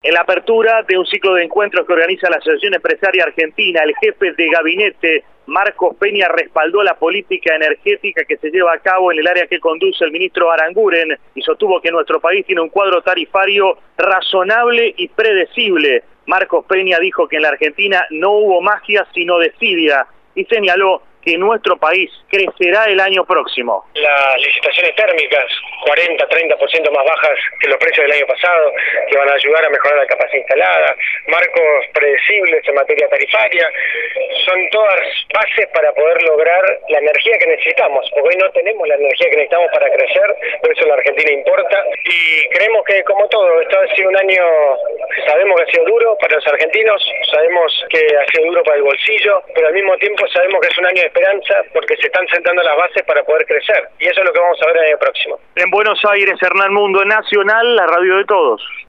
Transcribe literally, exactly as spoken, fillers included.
En la apertura de un ciclo de encuentros que organiza la Asociación Empresaria Argentina, el jefe de gabinete, Marcos Peña, respaldó la política energética que se lleva a cabo en el área que conduce el ministro Aranguren y sostuvo que nuestro país tiene un cuadro tarifario razonable y predecible. Marcos Peña dijo que en la Argentina no hubo magia sino desidia y señaló que nuestro país crecerá el año próximo. Las licitaciones térmicas, cuarenta a treinta por ciento más bajas que los precios del año pasado, que van a ayudar a mejorar la capacidad instalada, marcos predecibles en materia tarifaria, son todas bases para poder lograr la energía que necesitamos, porque hoy no tenemos la energía que necesitamos para crecer, por eso la Argentina importa, y creemos que como todo, esto ha sido un año, sabemos que ha sido duro para los argentinos, sabemos que ha sido duro para el bolsillo, pero al mismo tiempo sabemos que es un año de esperanza porque se están sentando las bases para poder crecer, y eso es lo que vamos a ver el año próximo. En Buenos Aires, Hernán Mundo, Nacional, la radio de todos.